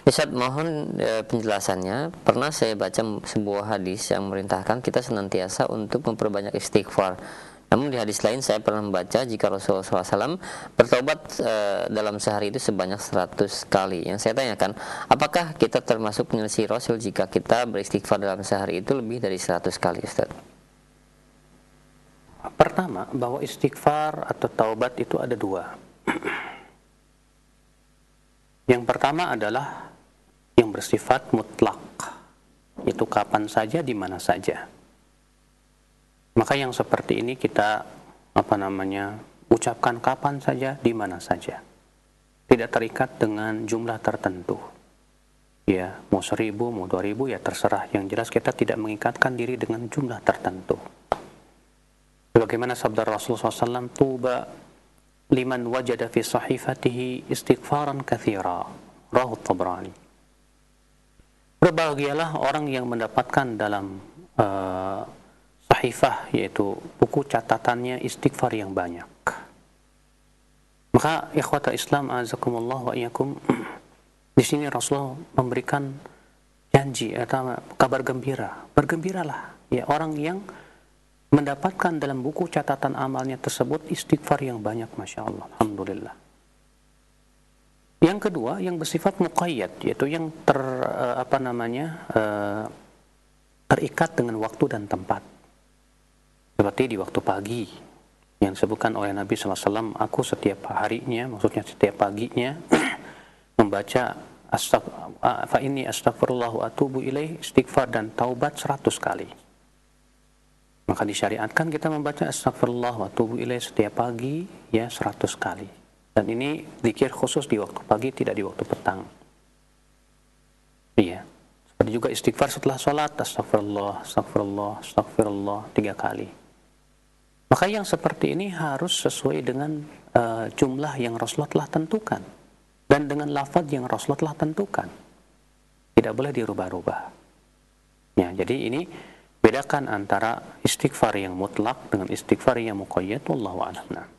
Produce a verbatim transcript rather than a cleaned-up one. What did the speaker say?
Ustaz, mohon e, penjelasannya. Pernah saya baca m- sebuah hadis yang merintahkan kita senantiasa untuk memperbanyak istighfar. Namun di hadis lain saya pernah membaca jika Rasulullah shallallahu alaihi wasallam bertobat e, dalam sehari itu sebanyak seratus kali. Yang saya tanyakan, apakah kita termasuk penyelisih Rasul jika kita beristighfar dalam sehari itu lebih dari seratus kali, Ustaz? Pertama, bahwa istighfar atau taubat itu ada dua. Yang pertama adalah yang bersifat mutlak, itu kapan saja, di mana saja. Maka yang seperti ini kita apa namanya ucapkan kapan saja, di mana saja, tidak terikat dengan jumlah tertentu. Ya, mau seribu, mau dua ribu, ya terserah. Yang jelas kita tidak mengikatkan diri dengan jumlah tertentu. Bagaimana sabda Rasulullah shallallahu alaihi wasallam, tuba liman wajada fi sahifatihi istighfaran katsira, rawahu Tabrani. Berbahagialah orang yang mendapatkan dalam uh, sahifah, yaitu buku catatannya, istighfar yang banyak. Maka ikhwata Islam azakumullah wa iyyakum, di sini Rasulullah memberikan janji atau kabar gembira. Bergembiralah ya orang yang mendapatkan dalam buku catatan amalnya tersebut istighfar yang banyak, masya Allah, alhamdulillah. Yang kedua, yang bersifat muqayyad, yaitu yang ter uh, apa namanya uh, terikat dengan waktu dan tempat. Seperti di waktu pagi yang disebutkan oleh Nabi shallallahu alaihi wasallam, aku setiap harinya, maksudnya setiap paginya membaca astagfirullah, fa inni astaghfirullah wa atubu ilaih, istighfar dan taubat seratus kali. Maka disyariatkan kita membaca astagfirullah wa atubu ilaih setiap pagi ya seratus kali. Dan ini zikir khusus di waktu pagi, tidak di waktu petang. Iya. Seperti juga istighfar setelah sholat, astagfirullah, astagfirullah, astagfirullah tiga kali. Maka yang seperti ini harus sesuai dengan uh, jumlah yang Rasulullah telah tentukan dan dengan lafaz yang Rasulullah telah tentukan. Tidak boleh dirubah-rubah. Ya, jadi ini bedakan antara istighfar yang mutlak dengan istighfar yang muqayyad, wallahu a'lam.